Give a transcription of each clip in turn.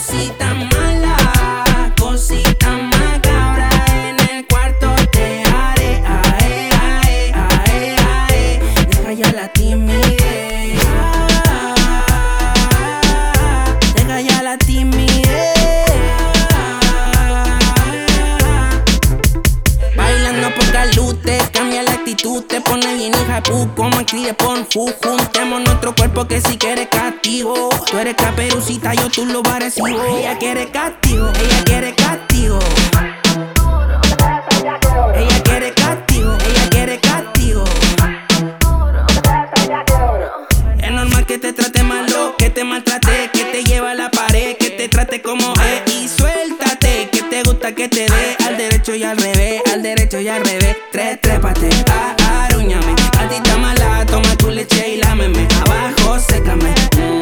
Cosita mala, cosita macabra, en el cuarto te haré, ae, ae, ae, ae. Deja ya la timidez, deja ya la timidez. Bailando por galute, cambia la actitud, te pone bien hija de pu, como actriz de Pornhub. Juntemos nuestro cuerpo que si quieres castigo. Tú eres Caperucita, yo tú lo parecido. Ella quiere castigo, ella quiere castigo. Ella quiere castigo, ella quiere castigo. Es normal que te trate malo, que te maltrate, que te lleva a la pared, que te trate como es. Y suéltate, que te gusta que te dé al derecho y al revés, al derecho y al revés. Trépate, arúñame. Gatita mala, toma tu leche y lámeme. Abajo, sécame.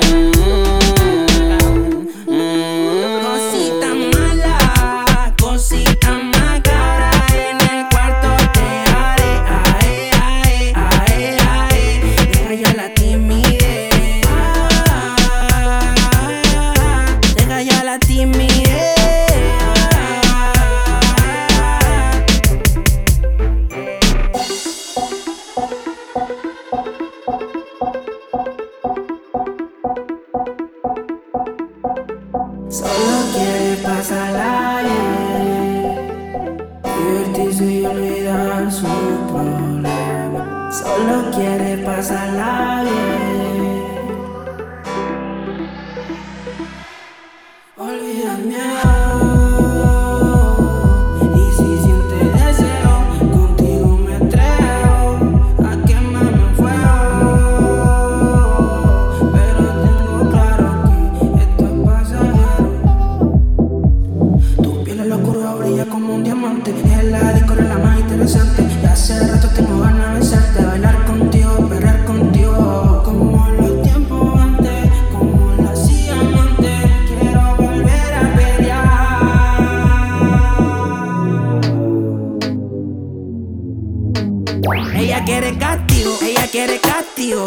Cosita mala, cosita macabra, en el cuarto te haré, ae, ae, ae, ae. Deja ya la timidez, deja ya la timidez. Solo quiere pasarla bien, divertirse y olvidar su problema. Solo quiere pasarla bien, olvida el miedo. Y si sientes deseo, contigo me atrevo a quemarme en fuego. Pero tengo claro que esto es pasajero. Tu piel en la oscura brilla como un diamante. Es la disco la más interesante. Y hace rato tengo ganas de besarte, bailar contigo, perrear contigo, como en los tiempos antes, como lo hacíamos antes. Quiero volver a pelear. Ella quiere castigo, ella quiere castigo.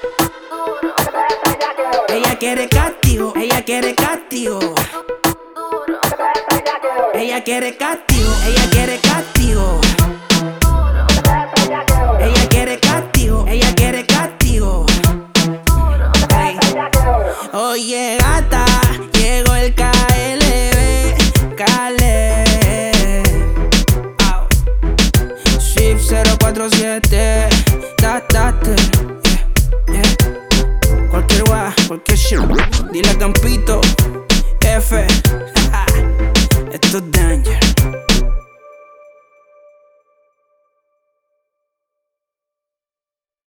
Ella quiere castigo, ella quiere castigo. Ella quiere castigo, ella quiere castigo. Ella quiere castigo, ella quiere castigo. Hey. Oye gata, llegó el KLB, Caleb. Swift 047, date, yeah. Cualquier guay, cualquier shit. Dile a Campito, F. Esto es daño.